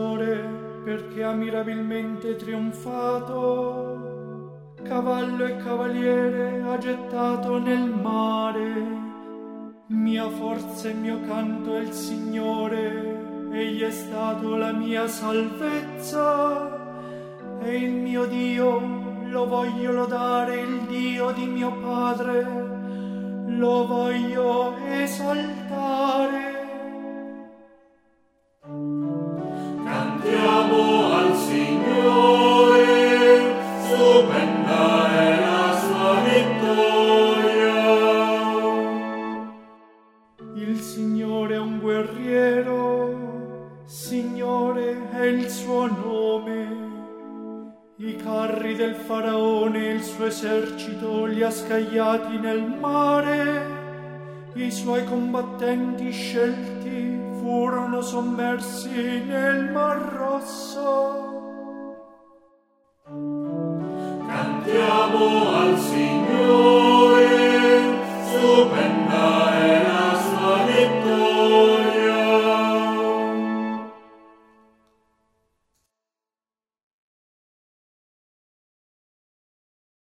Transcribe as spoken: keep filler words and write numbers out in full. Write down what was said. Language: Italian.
Signore, perché ha mirabilmente trionfato. Cavallo e cavaliere ha gettato nel mare. Mia forza e mio canto è il Signore, egli è stato la mia salvezza. E il mio Dio, lo voglio lodare, il Dio di mio Padre, lo voglio esaltare. Cantiamo al Signore, stupenda è la sua vittoria. Il Signore è un guerriero, Signore è il suo nome. I carri del faraone e il suo esercito li ha scagliati nel mare. I suoi combattenti scelti furono sommersi nel Mar Rosso. Cantiamo